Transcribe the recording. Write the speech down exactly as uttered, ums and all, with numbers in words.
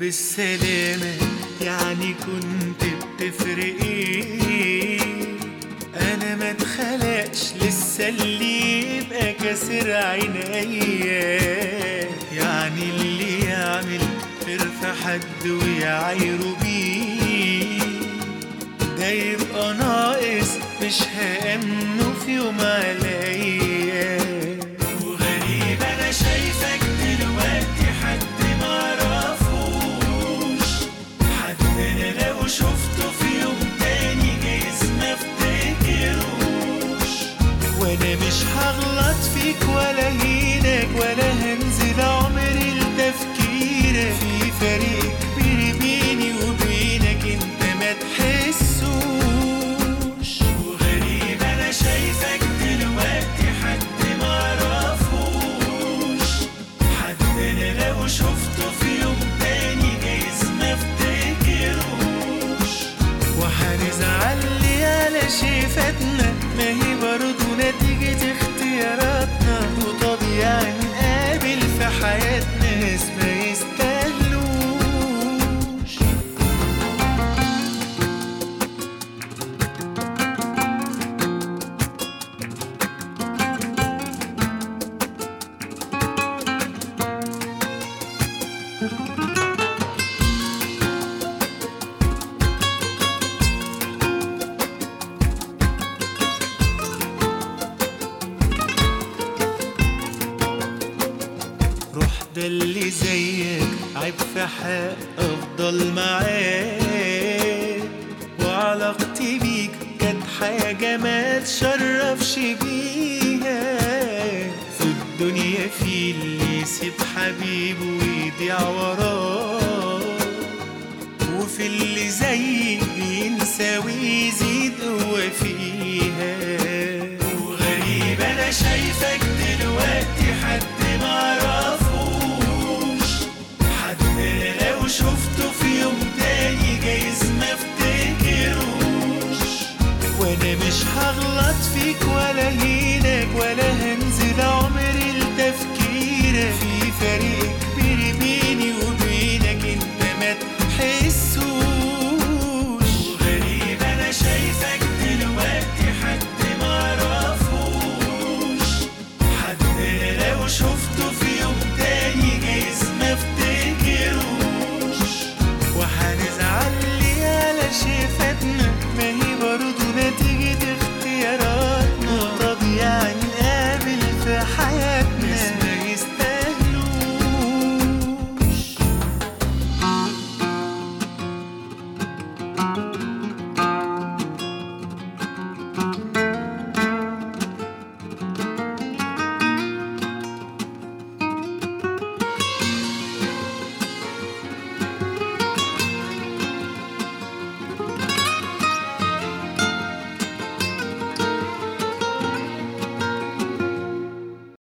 بالسلامة، يعني كنت بتفرق ايه؟ انا ما اتخلقش لسه اللي يبقى كسر عينيا، يعني اللي يعمل خير في حد ويعايره بيه ده يبقى ناقص، مش هأمنه في يوم عليا. وغريب انا شايفك دلوقتي حد معرفوش، حد انا لو شفته في يوم تاني جايز ما افتكروش. وانا مش هغلط فيك ولا هينك ولا هنزل عمري لتفكيرك، في فرق كبير بيني وبينك انت ما تحسوش. وغريب انا شايفك دلوقتي حد معرفوش، حد انا لو شفته في يوم تاني جايز ما افتكروش. وهنزعل لي على شي فاتنا، ما هي برضه نتيجة اختياراتنا، وطبيعي نقابل في حياتنا ناس ما يستاهلوش. روح ده اللي زيك عيب في حق افضل معاك، وعلاقتي بيك كانت حاجة ما تشرفش بيها. في الدنيا في اللي يسيب حبيبه ويضيع وراه، وفي اللي زيك بينسى